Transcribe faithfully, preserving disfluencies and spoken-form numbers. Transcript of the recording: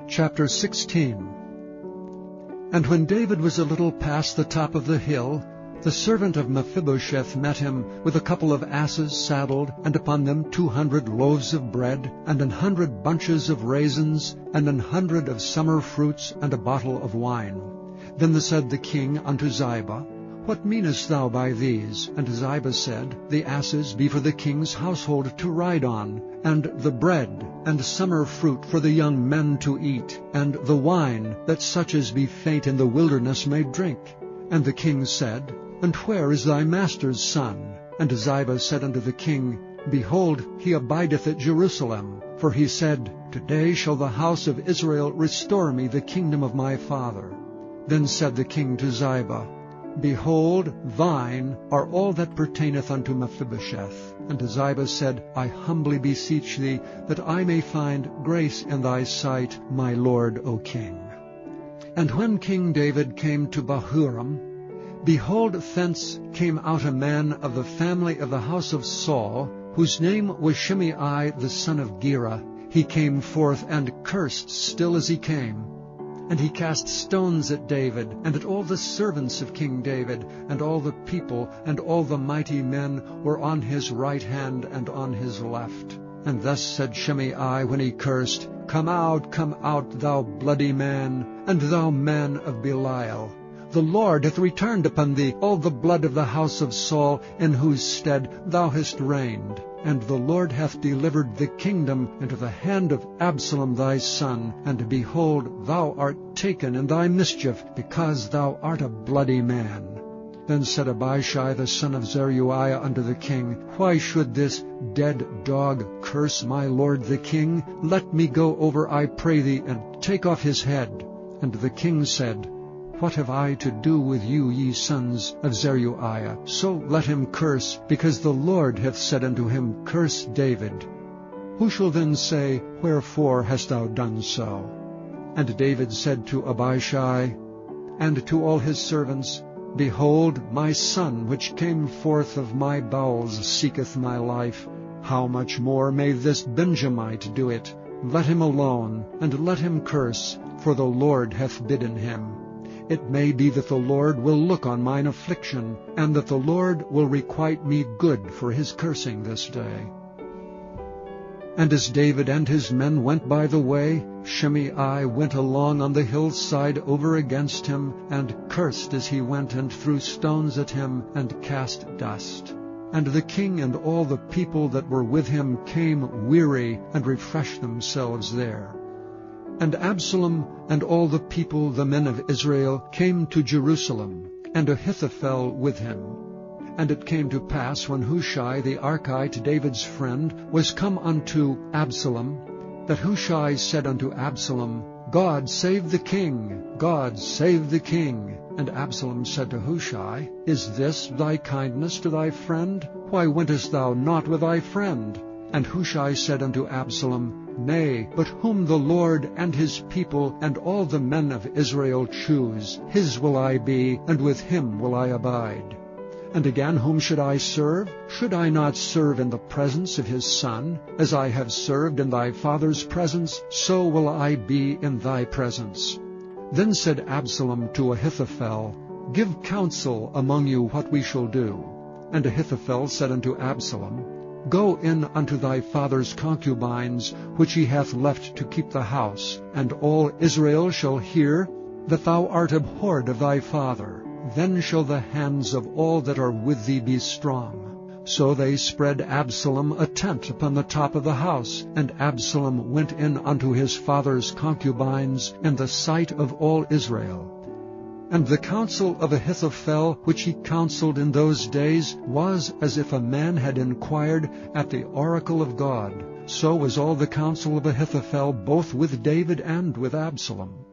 Chapter sixteen. And when David was a little past the top of the hill, the servant of Mephibosheth met him with a couple of asses saddled, and upon them two hundred loaves of bread, and an hundred bunches of raisins, and an hundred of summer fruits, and a bottle of wine. Then said the king unto Ziba, What meanest thou by these? And Ziba said, The asses be for the king's household to ride on, and the bread and summer fruit for the young men to eat, and the wine, that such as be faint in the wilderness may drink. And the king said, And where is thy master's son? And Ziba said unto the king, Behold, he abideth at Jerusalem. For he said, Today shall the house of Israel restore me the kingdom of my father. Then said the king to Ziba, Behold, thine are all that pertaineth unto Mephibosheth. And Ziba said, I humbly beseech thee, that I may find grace in thy sight, my lord, O king. And when King David came to Bahurim, behold, thence came out a man of the family of the house of Saul, whose name was Shimei the son of Gera. He came forth and cursed still as he came. And he cast stones at David, and at all the servants of King David, and all the people, and all the mighty men were on his right hand and on his left. And thus said Shimei when he cursed, Come out, come out, thou bloody man, and thou man of Belial. The Lord hath returned upon thee all the blood of the house of Saul, in whose stead thou hast reigned. And the Lord hath delivered the kingdom into the hand of Absalom thy son. And behold, thou art taken in thy mischief, because thou art a bloody man. Then said Abishai the son of Zeruiah unto the king, Why should this dead dog curse my lord the king? Let me go over, I pray thee, and take off his head. And the king said, What have I to do with you, ye sons of Zeruiah? So let him curse, because the Lord hath said unto him, Curse David. Who shall then say, Wherefore hast thou done so? And David said to Abishai and to all his servants, Behold, my son, which came forth of my bowels, seeketh my life. How much more may this Benjamite do it? Let him alone, and let him curse, for the Lord hath bidden him. It may be that the Lord will look on mine affliction, and that the Lord will requite me good for his cursing this day. And as David and his men went by the way, Shimei went along on the hillside over against him, and cursed as he went, and threw stones at him, and cast dust. And the king and all the people that were with him came weary, and refreshed themselves there. And Absalom and all the people, the men of Israel, came to Jerusalem, and Ahithophel with him. And it came to pass, when Hushai the Archite, David's friend, was come unto Absalom, that Hushai said unto Absalom, God save the king! God save the king! And Absalom said to Hushai, Is this thy kindness to thy friend? Why wentest thou not with thy friend? And Hushai said unto Absalom, Nay, but whom the Lord and his people and all the men of Israel choose, his will I be, and with him will I abide. And again, whom should I serve? Should I not serve in the presence of his son? As I have served in thy father's presence, so will I be in thy presence. Then said Absalom to Ahithophel, Give counsel among you what we shall do. And Ahithophel said unto Absalom, Go in unto thy father's concubines, which he hath left to keep the house, and all Israel shall hear that thou art abhorred of thy father. Then shall the hands of all that are with thee be strong. So they spread Absalom a tent upon the top of the house, and Absalom went in unto his father's concubines in the sight of all Israel. And the counsel of Ahithophel, which he counseled in those days, was as if a man had inquired at the oracle of God. So was all the counsel of Ahithophel, both with David and with Absalom.